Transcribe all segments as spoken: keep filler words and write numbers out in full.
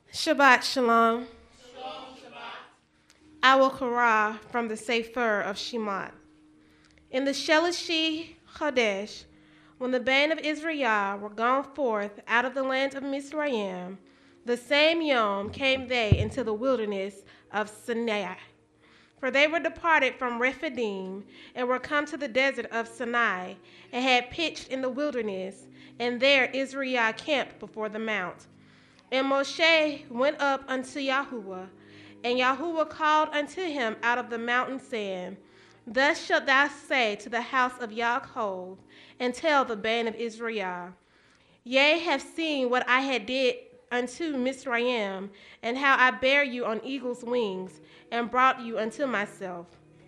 Shabbat Shalom. Shalom Shabbat. Our Korah from the Sefer of Shemot. In the Shelishi Chodesh, when the band of Israel were gone forth out of the land of Mizraim, the same Yom came they into the wilderness of Sinai. For they were departed from Rephidim, and were come to the desert of Sinai, and had pitched in the wilderness, and there Israel camped before the mount. And Moshe went up unto Yahuwah, and Yahuwah called unto him out of the mountain, saying, Thus shalt thou say to the house of Yaakov, and tell the band of Israel, Ye have seen what I had did unto Mizraim, and how I bare you on eagle's wings, and brought you unto myself.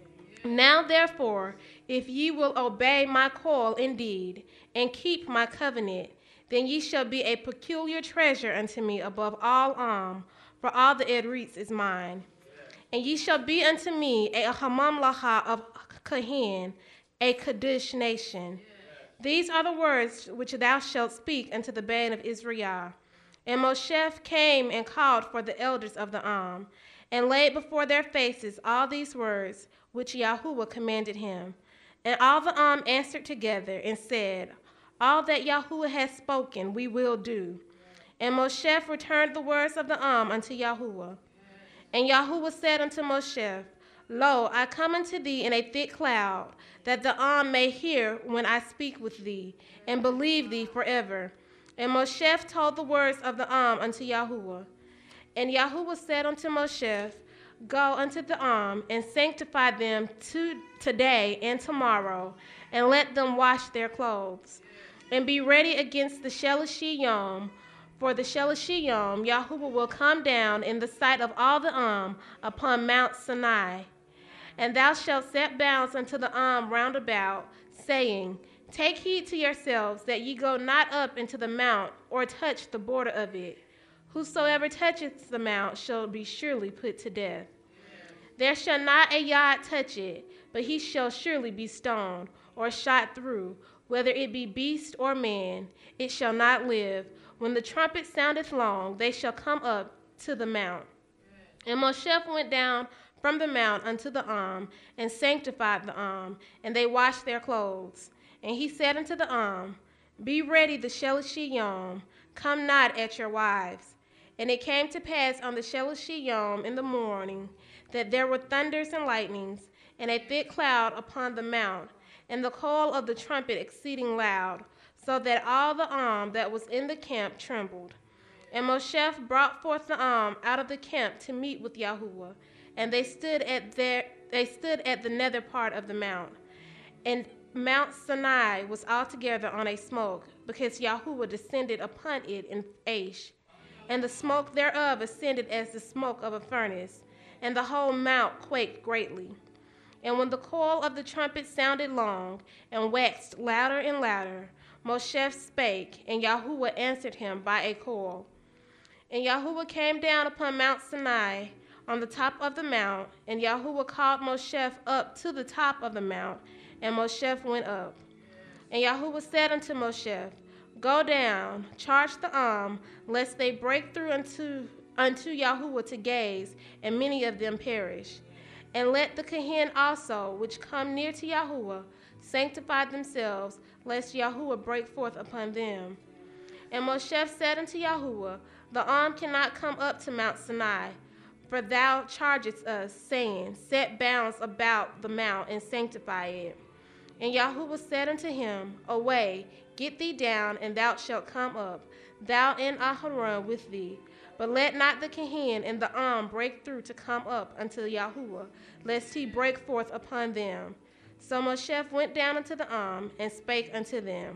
Now therefore, if ye will obey my call indeed, and keep my covenant, then ye shall be a peculiar treasure unto me above all Am, for all the Eretz is mine. And ye shall be unto me a Hamamlacha of Kahin, a Kadosh nation. These are the words which thou shalt speak unto the band of Israel. And Moshe came and called for the elders of the Am, and laid before their faces all these words which Yahuwah commanded him. And all the Am answered together and said, All that Yahuwah has spoken we will do. And Moshe returned the words of the Am unto Yahuwah. And Yahuwah said unto Moshe, Lo, I come unto thee in a thick cloud, that the Am may hear when I speak with thee, and believe thee forever. And Moshe told the words of the Am unto Yahuwah. And Yahuwah said unto Moshe, Go unto the Am, and sanctify them to today and tomorrow, and let them wash their clothes. And be ready against the Shelishi Yom, for the Shelishi Yom Yahuwah will come down in the sight of all the Am upon Mount Sinai. And thou shalt set bounds unto the Am round about, saying, Take heed to yourselves that ye go not up into the mount, or touch the border of it. Whosoever toucheth the mount shall be surely put to death. There shall not a yod touch it, but he shall surely be stoned, or shot through, whether it be beast or man, it shall not live. When the trumpet soundeth long, they shall come up to the mount. And Moshe went down from the mount unto the Am, and sanctified the Am, and they washed their clothes. And he said unto the Am, Be ready the Shelishi Yom, come not at your wives. And it came to pass on the Shelishi Yom in the morning, that there were thunders and lightnings, and a thick cloud upon the mount, and the call of the trumpet exceeding loud, so that all the Am that was in the camp trembled. And Moshe brought forth the Am out of the camp to meet with Yahuwah, and they stood at their they stood at the nether part of the mount. And Mount Sinai was altogether on a smoke, because Yahuwah descended upon it in Aish, and the smoke thereof ascended as the smoke of a furnace, and the whole mount quaked greatly. And when the call of the trumpet sounded long, and waxed louder and louder, Moshe spake, and Yahuwah answered him by a call. And Yahuwah came down upon Mount Sinai on the top of the mount, and Yahuwah called Moshe up to the top of the mount, and Moshe went up. And Yahuwah said unto Moshe, Go down, charge the Am, lest they break through unto, unto Yahuwah to gaze, and many of them perish. And let the Kahin also, which come near to Yahuwah, sanctify themselves, lest Yahuwah break forth upon them. And Moshe said unto Yahuwah, The Am cannot come up to Mount Sinai, for thou chargest us, saying, Set bounds about the mount, and sanctify it. And Yahuwah said unto him, Away, get thee down, and thou shalt come up, thou and Aharon with thee. But let not the Kahin and the Am break through to come up unto Yahuwah, lest he break forth upon them. So Moshe went down unto the Am, and spake unto them.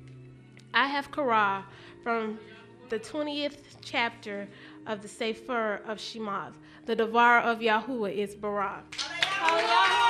I have Korah from the twentieth chapter of the Sefer of Shemot. The Devar of Yahuwah is Barak. Hallelujah.